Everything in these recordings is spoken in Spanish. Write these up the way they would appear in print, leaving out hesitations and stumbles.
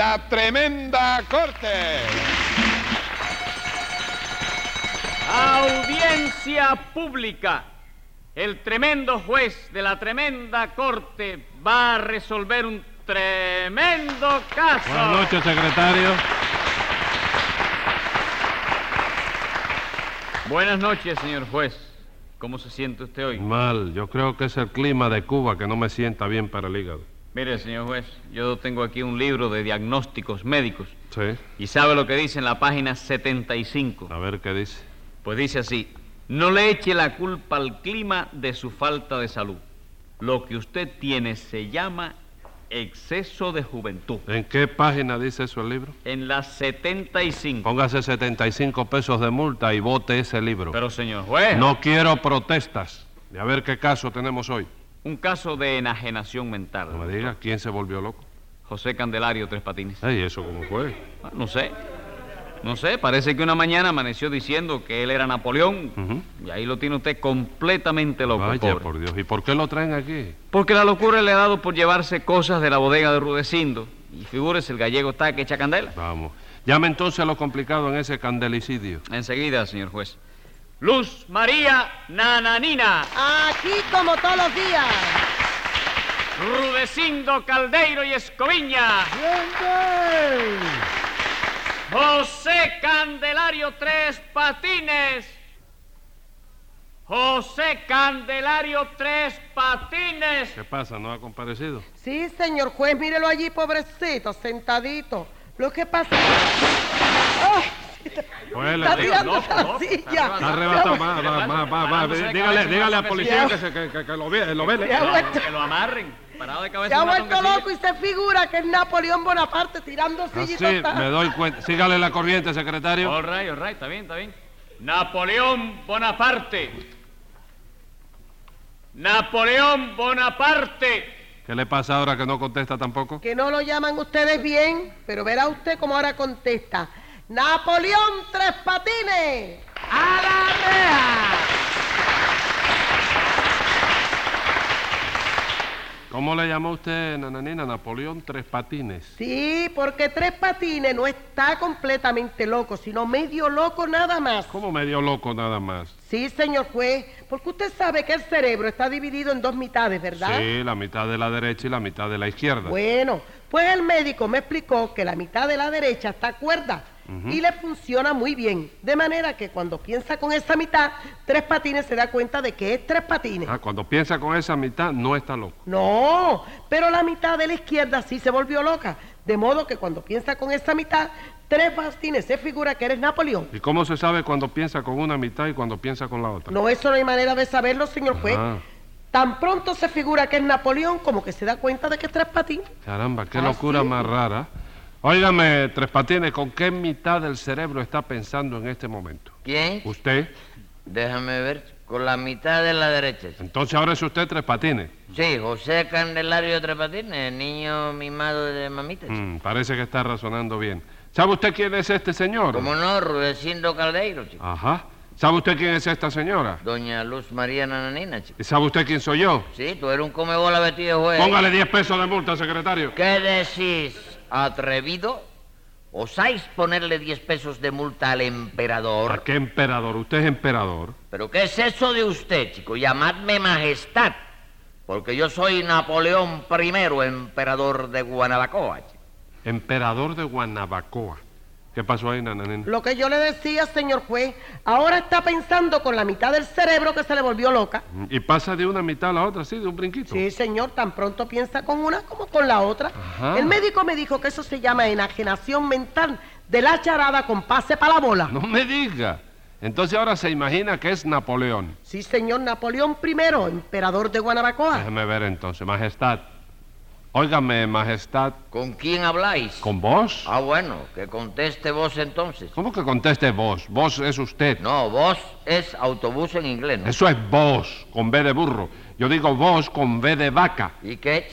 La Tremenda Corte. Audiencia pública. El tremendo juez de la Tremenda Corte va a resolver un tremendo caso. Buenas noches, secretario. Buenas noches, señor juez. ¿Cómo se siente usted hoy? Mal, yo creo que es el clima de Cuba que no me sienta bien para el hígado. Mire, señor juez, yo tengo aquí un libro de diagnósticos médicos. Sí. ¿Y sabe lo que dice en la página 75? A ver qué dice. Pues dice así: no le eche la culpa al clima de su falta de salud. Lo que usted tiene se llama exceso de juventud. ¿En qué página dice eso el libro? En la 75. Póngase 75 pesos de multa y vote ese libro. Pero, señor juez... No quiero protestas. Y a ver qué caso tenemos hoy. Un caso de enajenación mental. No me diga, ¿quién se volvió loco? José Candelario Tres Patines. ¿Y eso cómo fue? No sé. No sé, parece que una mañana amaneció diciendo que él era Napoleón. Y ahí lo tiene usted completamente loco, Vaya, pobre. por Dios. ¿Y por qué lo traen aquí? Porque la locura le ha dado por llevarse cosas de la bodega de Rudecindo. Y figúrese, el gallego está que echa candela. Vamos. Llame entonces a lo complicado en ese candelicidio. Enseguida, señor juez. Luz María Nananina. Aquí como todos los días. Rudecindo Caldeiro y Escoviña. ¡Bien! José Candelario Tres Patines. José Candelario Tres Patines. ¿Qué pasa? ¿No ha comparecido? Sí, señor juez, mírelo allí, pobrecito, sentadito. Lo que pasa... ¡Ay! Pues Está le- tirando no, esa no, silla. Está arrebatado. Va. Dígale al policía cabeza. que lo vele. Se ha vuelto, Que lo amarren. Parado de se cabeza. ha en una vuelto tonquecilla. loco y se figura que es Napoleón Bonaparte tirando Así sillitas. me doy cuenta. Sígale la corriente, secretario. All right, está bien. Napoleón Bonaparte. Napoleón Bonaparte. ¿Qué le pasa ahora que no contesta tampoco? Que no lo llaman ustedes bien, pero verá usted cómo ahora contesta. Napoleón Tres Patines. ¡A la reja! ¿Cómo le llamó usted, nananina? Napoleón Tres Patines. Sí, porque Tres Patines no está completamente loco, sino medio loco nada más. ¿Cómo medio loco nada más? Sí, señor juez, porque usted sabe que el cerebro está dividido en dos mitades, ¿verdad? Sí, la mitad de la derecha y la mitad de la izquierda. Bueno, pues el médico me explicó que la mitad de la derecha está cuerda y le funciona muy bien. De manera que cuando piensa con esa mitad, Tres Patines se da cuenta de que es Tres Patines. Cuando piensa con esa mitad, no está loco. No, pero la mitad de la izquierda sí se volvió loca. De modo que cuando piensa con esa mitad, Tres Patines se figura que eres Napoleón. ¿Y cómo se sabe cuando piensa con una mitad y cuando piensa con la otra? No, eso no hay manera de saberlo, señor juez. Ah. Tan pronto se figura que es Napoleón como que se da cuenta de que es Tres Patines. Caramba, qué ¿Ah, locura sí? más rara. Óigame, Tres Patines, ¿con qué mitad del cerebro está pensando en este momento? ¿Quién? ¿Usted? Déjame ver, con la mitad de la derecha. Entonces ahora es usted Tres Patines. Sí, José Candelario Tres Patines, el niño mimado de mamita. Parece que está razonando bien. ¿Sabe usted quién es este señor? ¿Cómo no? Rudecindo Caldeiro, chico. Ajá. ¿Sabe usted quién es esta señora? Doña Luz María Nananina, chico. ¿Y sabe usted quién soy yo? Sí, tú eres un comebola vestido de juez. Póngale 10 pesos de multa, secretario. ¿Qué decís, atrevido? ¿Osáis ponerle 10 pesos de multa al ¿A emperador? qué emperador? ¿Usted es emperador? ¿Pero qué es eso de usted, chico? Llamadme majestad. Porque yo soy Napoleón I, emperador de Guanabacoa, chico. Emperador de Guanabacoa. ¿Qué pasó ahí, nananina? Lo que yo le decía, señor juez, ahora está pensando con la mitad del cerebro que se le volvió loca. Y pasa de una mitad a la otra, sí, de un brinquito. Sí, señor, tan pronto piensa con una como con la otra. Ajá. El médico me dijo que eso se llama enajenación mental de la charada con pase para la bola. No me diga. Entonces ahora se imagina que es Napoleón. Sí, señor, Napoleón I, emperador de Guanabacoa. Déjeme ver entonces, majestad. Óigame, majestad. ¿Con quién habláis? ¿Con vos? Ah, bueno, que conteste vos entonces. ¿Cómo que conteste vos? Vos es usted. No, vos es autobús en inglés, ¿no? Eso es vos, con B de burro. Yo digo vos con B de vaca. ¿Y qué, chico?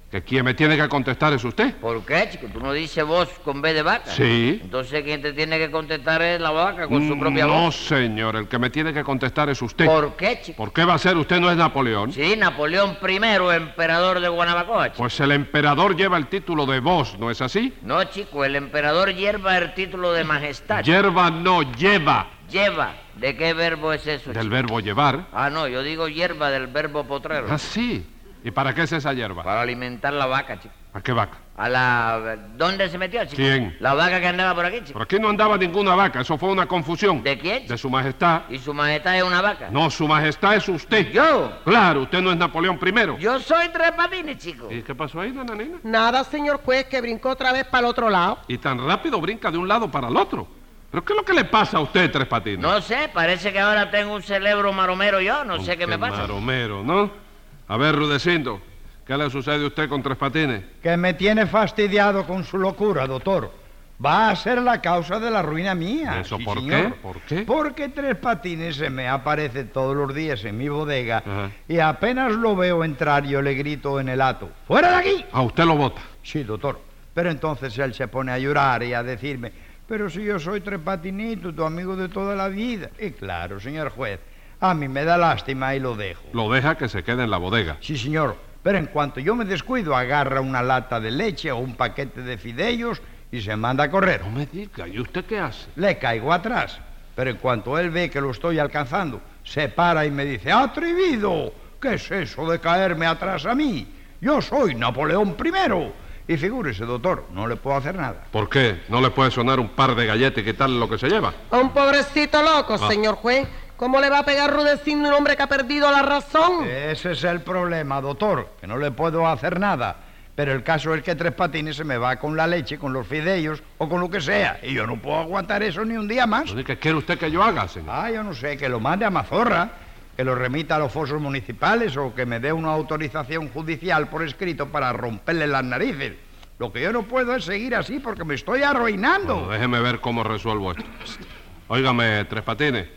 Que quien me tiene que contestar es usted. ¿Por qué, chico? ¿Tú no dices voz con B de vaca? Sí. Entonces quien te tiene que contestar es la vaca con su propia No, voz. señor, el que me tiene que contestar es usted. ¿Por qué, chico? ¿Por qué va a ser usted no es Napoleón? Sí, Napoleón I, emperador de Guanabacoa, chico. Pues el emperador lleva el título de vos, ¿no es así? No, chico, el emperador lleva el título de majestad. Hierba no, lleva. Lleva. ¿De qué verbo es eso, Del chico? verbo llevar. Ah, no, yo digo hierba del verbo potrero. Ah, sí. ¿Y para qué es esa hierba? Para alimentar la vaca, chico. ¿A qué vaca? A la... ¿Dónde se metió, chico? ¿Quién? La vaca que andaba por aquí, chico. Por aquí no andaba ninguna vaca, eso fue una confusión. ¿De quién, chico? De su majestad. ¿Y su majestad es una vaca? No, su majestad es usted. ¿Yo? Claro, usted no es Napoleón I. Yo soy Tres Patines, chico. ¿Y qué pasó ahí, nananina? Nada, señor juez, que brincó otra vez para el otro lado. Y tan rápido brinca de un lado para el otro. ¿Pero qué es lo que le pasa a usted, Tres Patines? No sé, parece que ahora tengo un cerebro maromero yo, no sé qué me pasa. Maromero, ¿no? A ver, Rudecindo, ¿qué le sucede a usted con Tres Patines? Que me tiene fastidiado con su locura, doctor. Va a ser la causa de la ruina mía. ¿Eso sí, por señor. qué? ¿Por qué? Porque Tres Patines se me aparece todos los días en mi bodega Ajá. y apenas lo veo entrar yo le grito en el hato: ¡fuera de aquí! A usted lo vota. Sí, doctor. Pero entonces él se pone a llorar y a decirme: pero si yo soy Tres Patinito, tu amigo de toda la vida. Y claro, señor juez, a mí me da lástima y lo dejo. Lo deja que se quede en la bodega. Sí, señor. Pero en cuanto yo me descuido, agarra una lata de leche o un paquete de fideos y se manda a correr. No me diga, ¿y usted qué hace? Le caigo atrás. Pero en cuanto él ve que lo estoy alcanzando, se para y me dice: ¡atrevido! ¿Qué es eso de caerme atrás a mí? Yo soy Napoleón I. Y figúrese, doctor, no le puedo hacer nada. ¿Por qué? ¿No le puede sonar un par de galletas y quitarle lo que se lleva? A un pobrecito loco, Ah. señor juez. ¿Cómo le va a pegar Rudecindo un hombre que ha perdido la razón? Ese es el problema, doctor, que no le puedo hacer nada. Pero el caso es que Tres Patines se me va con la leche, con los fideos o con lo que sea. Y yo no puedo aguantar eso ni un día más. ¿Qué quiere usted que yo haga, señor? Ah, yo no sé, que lo mande a Mazorra, que lo remita a los fosos municipales o que me dé una autorización judicial por escrito para romperle las narices. Lo que yo no puedo es seguir así porque me estoy arruinando. Bueno, déjeme ver cómo resuelvo esto. Óigame, Tres Patines.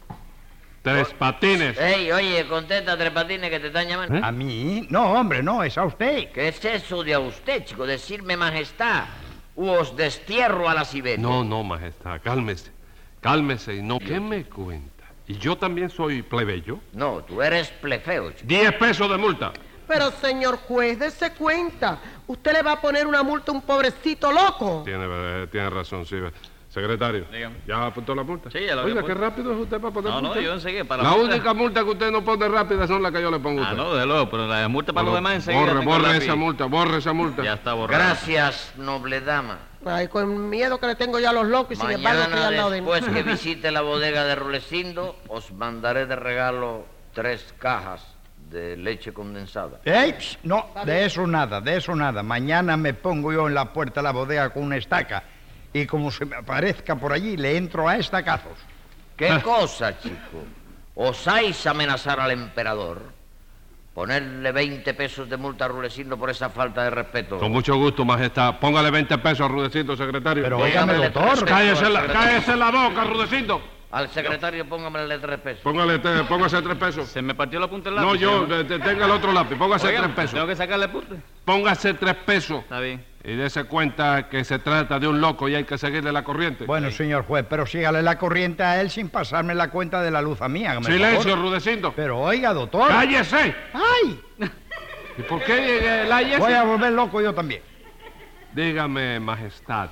Tres Patines. Ey, oye, contesta, Tres Patines, que te están llamando. ¿Eh? ¿A mí? No, hombre, no, es a usted. ¿Qué es eso de a usted, chico? Decirme majestad. Os destierro a la Siberia. No, no, majestad, cálmese. Cálmese y no... ¿Qué me cuenta? ¿Y yo también soy plebeyo? No, tú eres plefeo, chico. 10 pesos de multa. Pero, señor juez, dése cuenta. Usted le va a poner una multa a un pobrecito loco. Tiene razón, sí. Secretario, Dígame. ¿ya apuntó la multa? Sí, ya la Oiga, había qué puesto. rápido es usted para poner No, multa. no, yo enseguida para La multa. única multa que usted no pone rápida son las que yo le pongo a Ah, usted. no, de luego, pero la multa para los demás enseguida. Borre, tengo el borre lápiz. esa multa, borre esa multa. Ya está borrado. Gracias, noble dama. Ay, con miedo que le tengo ya a los locos y sin embargo estoy Mañana, al lado de mí. después que visite la bodega de Rulecindo, os mandaré de regalo 3 cajas de leche condensada. ¡Ey! No, de eso nada, de eso nada. Mañana me pongo yo en la puerta de la bodega con una estaca y como se me aparezca por allí, le entro a estacazos. ¿Qué cosa, chico? ¿Osáis amenazar al emperador? Ponerle 20 pesos de multa a Rulecindo por esa falta de respeto. Con mucho gusto, majestad. Póngale 20 pesos a Rudecindo, secretario. Pero Dígame, óigame, doctor. doctor. Cállese la boca, Rudecindo. Al secretario póngamele 3 pesos. Póngase 3 pesos. Se me partió la punta del lápiz. No, yo, señor. tenga el otro lápiz. Póngase Oiga, 3 pesos. Tengo que sacarle punta. Póngase 3 pesos. Está bien. Y dése cuenta que se trata de un loco y hay que seguirle la corriente. Bueno, señor juez, pero sígale la corriente a él sin pasarme la cuenta de la luz a mí. hágame el Silencio, favor. Rudecindo. Pero oiga, doctor. ¡Cállese! ¡Ay! ¿Y por qué la Voy a volver loco yo también. Dígame, majestad,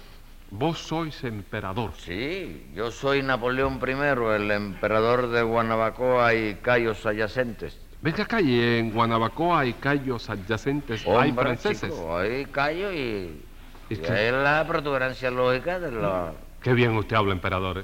vos sois emperador. Sí, yo soy Napoleón I, el emperador de Guanabacoa y Cayos adyacentes. Venga acá, y en Guanabacoa hay callos adyacentes, hay Hombre, franceses. chico, hay callo y ¿Y qué? es la protuberancia lógica de la... Qué bien usted habla, emperador.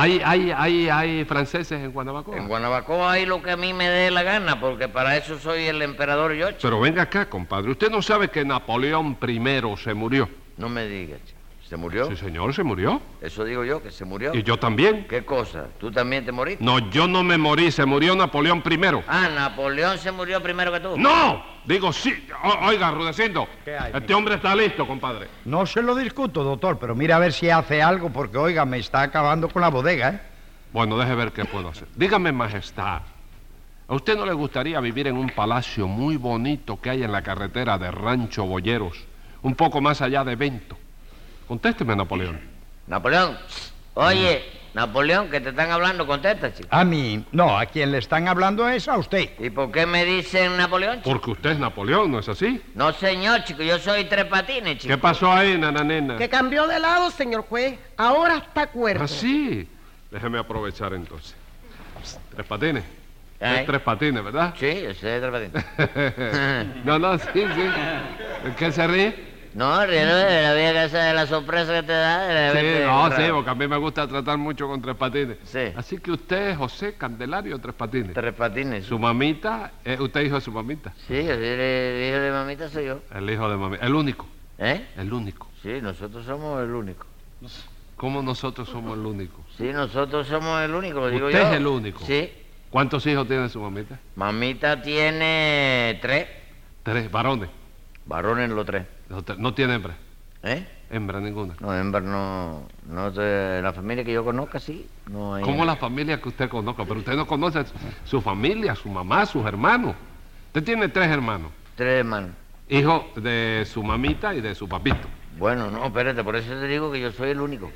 ¿Hay franceses en Guanabacoa? En Guanabacoa hay lo que a mí me dé la gana, porque para eso soy el emperador yo, chico. Pero venga acá, compadre. ¿Usted no sabe que Napoleón I se murió? No me digas, chico. ¿Se murió? Sí, señor, se murió. Eso digo yo, que se murió. Y yo también. ¿Qué cosa? ¿Tú también te moriste? No, yo no me morí, se murió Napoleón I. Ah, Napoleón se murió primero que tú. ¡No! Digo, sí. Oiga, Rudecindo, ¿Qué hay, este hombre está listo, compadre. No se lo discuto, doctor, pero mira a ver si hace algo porque, oiga, me está acabando con la bodega, ¿eh? Bueno, deje ver qué puedo hacer. Dígame, majestad, ¿A usted no le gustaría vivir en un palacio muy bonito que hay en la carretera de Rancho Boyeros, un poco más allá de Bento? Contésteme, Napoleón. Napoleón, oye, Napoleón, que te están hablando, contesta, chico. A mí, no, a quien le están hablando es a usted. ¿Y por qué me dicen Napoleón, chico? Porque usted es Napoleón, ¿no es así? No, señor, chico, yo soy Tres Patines, chico. ¿Qué pasó ahí, nananena? Que cambió de lado, señor juez. Ahora está cuerdo. Ah, sí. Déjeme aprovechar entonces. Tres Patines. Ay. Es Tres Patines, ¿verdad? Sí, yo soy Tres Patines. No, sí. ¿En qué se ríe? No, riendo de la vieja esa de la sorpresa que te da. De Sí, verte no, raro. sí, porque a mí me gusta tratar mucho con Tres Patines. Sí. Así que usted es José Candelario Tres Patines. Tres Patines. Su mamita, usted es hijo de su mamita. Sí, yo soy el hijo de mamita, soy yo. El hijo de mamita. El único. ¿Eh? El único. Sí, nosotros somos el único. ¿Cómo nosotros somos el único? Sí, nosotros somos el único, lo digo ¿Usted yo. es el único? Sí. ¿Cuántos hijos tiene su mamita? Mamita tiene 3. 3 varones. Varones los 3. No tiene hembra. ¿Eh? Hembra ninguna. No, hembra no. No de la familia que yo conozca, sí. No hay. ¿Cómo la familia que usted conozca? Pero usted no conoce su familia, su mamá, sus hermanos. Usted tiene 3 hermanos. 3 hermanos. Hijos de su mamita y de su papito. Bueno, no, espérate, por eso te digo que yo soy el único.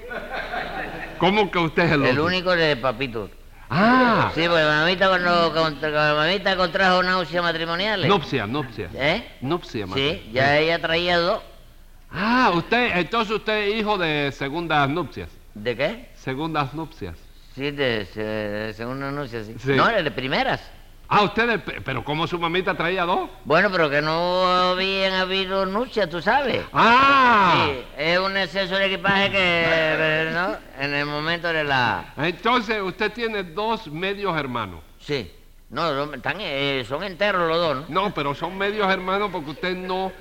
¿Cómo que usted es el El único? único de papito. Ah, Sí, porque mamita cuando mamita contrajo náuseas matrimoniales. nupcia. ¿Eh? Nupcia, Sí, ya ella traía 2. Ah, entonces usted es hijo de segundas nupcias. ¿De qué? Segundas nupcias. Sí, de segunda anuncia, sí. Sí. No, de primeras. Ah, pero ¿cómo su mamita traía 2? Bueno, pero que no habían habido nupcias, tú sabes. Ah, Sí, es un exceso de equipaje que, ¿no? En el momento de la... entonces usted tiene 2 medios hermanos. Sí. No, son enteros los 2, ¿no? No, pero son medios hermanos porque usted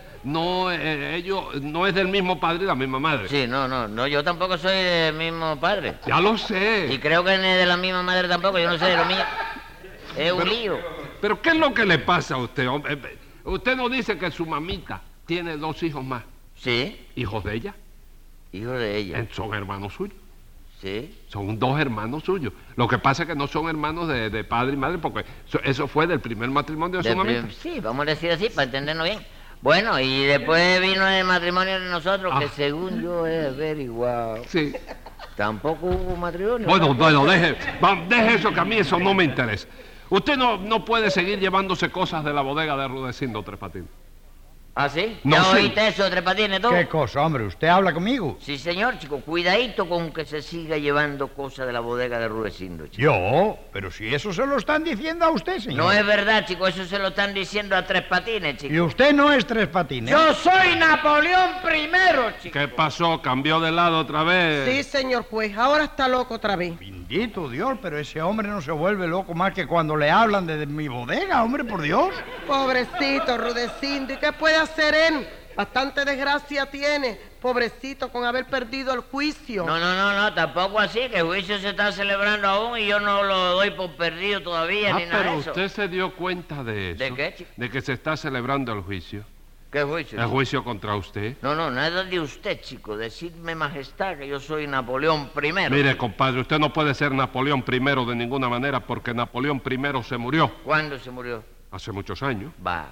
ellos no es del mismo padre y la misma madre. Sí, no, yo tampoco soy del mismo padre. Ya lo Y sé. creo que ni de la misma madre tampoco, yo no sé de lo mío. Es un lío. Pero ¿qué es lo que le pasa a usted, hombre? Usted no dice que su mamita tiene 2 hijos más. Sí, ¿Hijos de ella? hijo de ella. Son hermanos suyos. Sí. Son 2 hermanos suyos. Lo que pasa es que no son hermanos de padre y madre porque eso fue del primer matrimonio de su mamita. Sí, vamos a decir así para entendernos bien. Bueno, y después vino el matrimonio de nosotros, que Ah. según yo he averiguado, Sí. tampoco hubo matrimonio. Bueno, deje eso, que a mí eso no me interesa. Usted no puede seguir llevándose cosas de la bodega de Rudecindo, Tres Patines. ¿Ah, sí? No ¿Ya sé. oíste eso, Tres Patines, tú? ¿Qué cosa, hombre? ¿Usted habla conmigo? Sí, señor, chico. Cuidadito con que se siga llevando cosas de la bodega de Rudecindo, chico. Yo, pero si eso se lo están diciendo a usted, señor. No es verdad, chico. Eso se lo están diciendo a Tres Patines, chico. Y usted no es Tres Patines. Yo soy Napoleón I, chico. ¿Qué pasó? ¿Cambió de lado otra vez? Sí, señor juez. Ahora está loco otra vez. Bendito Dios, pero ese hombre no se vuelve loco más que cuando le hablan de mi bodega, hombre, por Dios. Pobrecito Rudecindo. ¿Y qué puede hacer él? Bastante desgracia tiene. Pobrecito con haber perdido el juicio. No, tampoco así, que el juicio se está celebrando aún y yo no lo doy por perdido todavía ni nada pero de eso. usted se dio cuenta de eso. ¿De qué, chico? De que se está celebrando el juicio. ¿Qué juicio? El chico? juicio contra usted. No, nada de usted, chico. Decidme, majestad, que yo soy Napoleón I. Mire, compadre, usted no puede ser Napoleón I de ninguna manera porque Napoleón I se murió ¿Cuándo se murió? hace muchos años. Va.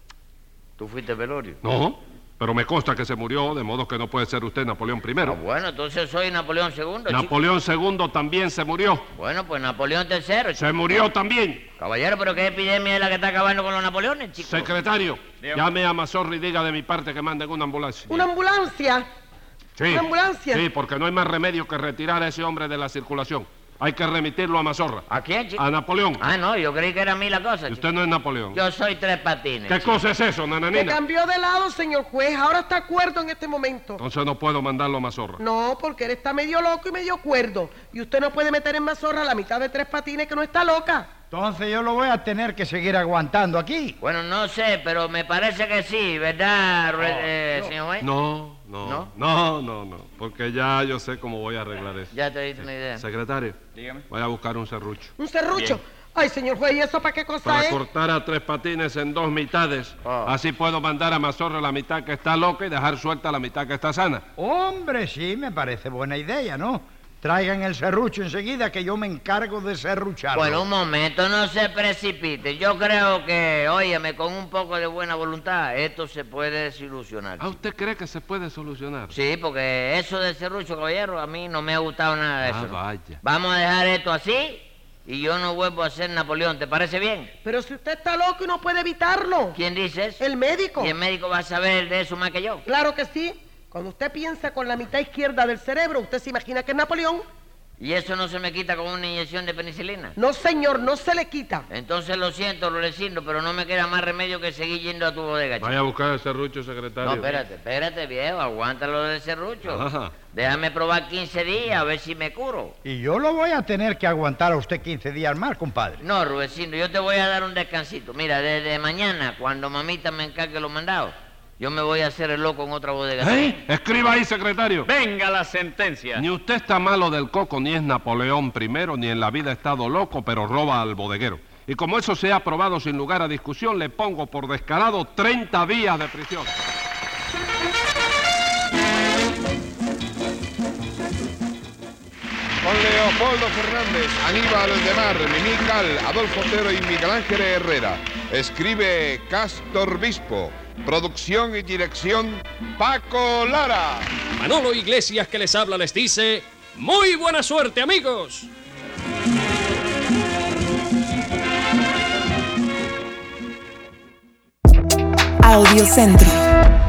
¿Tú fuiste velorio? No, pero me consta que se murió, de modo que no puede ser usted Napoleón I. Ah, bueno, entonces soy Napoleón II, chico. Napoleón II también se murió. Bueno, pues Napoleón III, chico. Se murió también. Caballero, pero ¿qué epidemia es la que está acabando con los Napoleones, chico? Secretario, llame a Mazorra y diga de mi parte que manden una ambulancia. ¿Una ambulancia? Sí. ¿Una ambulancia? Sí, porque no hay más remedio que retirar a ese hombre de la circulación. Hay que remitirlo a Mazorra. ¿A quién, chico? A Napoleón. Ah, no, yo creí que era a mí la cosa, Y chico. usted no es Napoleón. Yo soy Tres Patines. ¿Qué chico. cosa es eso, Que nananina? cambió de lado, señor juez. Ahora está cuerdo en este momento. Entonces no puedo mandarlo a Mazorra. No, porque él está medio loco y medio cuerdo. Y usted no puede meter en Mazorra la mitad de Tres Patines que no está loca. Entonces yo lo voy a tener que seguir aguantando aquí. Bueno, no sé, pero me parece que sí, ¿verdad, señor juez? No, porque ya yo sé cómo voy a arreglar eso. Ya te diste una idea. Secretario, voy a buscar un serrucho. ¿Un serrucho? Ay, señor juez, ¿y eso para qué cosa Para es? cortar a Tres Patines en 2 mitades. Oh. Así puedo mandar a Mazorra la mitad que está loca y dejar suelta la mitad que está sana. Hombre, sí, me parece buena idea, ¿no? Traigan el serrucho enseguida que yo me encargo de serrucharlo. Bueno, un momento, no se precipite. Yo creo que, óyeme, con un poco de buena voluntad, esto se puede desilusionar. ¿Ah, usted cree que se puede solucionar? Sí, porque eso del serrucho, caballero, a mí no me ha gustado nada de eso. ¿no? Vaya. Vamos a dejar esto así y yo no vuelvo a ser Napoleón. ¿Te parece bien? Pero si usted está loco y no puede evitarlo. ¿Quién dice eso? El médico. ¿Y el médico va a saber de eso más que yo? Claro que sí. Cuando usted piensa con la mitad izquierda del cerebro, usted se imagina que es Napoleón. ¿Y eso no se me quita con una inyección de penicilina? No, señor, no se le quita. Entonces lo siento, Rudecindo, pero no me queda más remedio que seguir yendo a tu bodega, chico. Vaya a buscar el serrucho, secretario. No, espérate, viejo, aguántalo del serrucho. Ajá. Déjame probar 15 días a ver si me curo. Y yo lo voy a tener que aguantar a usted 15 días más, compadre. No, Rudecindo, yo te voy a dar un descansito. Mira, desde mañana, cuando mamita me encargue los mandados, yo me voy a hacer el loco en otra bodega. ¿Eh? Escriba ahí, secretario. Venga la sentencia. Ni usted está malo del coco, ni es Napoleón I, ni en la vida ha estado loco, pero roba al bodeguero. Y como eso se ha aprobado sin lugar a discusión, le pongo por descarado 30 días de prisión. Con Leopoldo Fernández, Aníbal de Mar, Mimical, Adolfo Otero y Miguel Ángel Herrera. Escribe Castor Bispo. Producción y dirección Paco Lara. Manolo Iglesias, que les habla, les dice: ¡muy buena suerte, amigos! Audiocentro.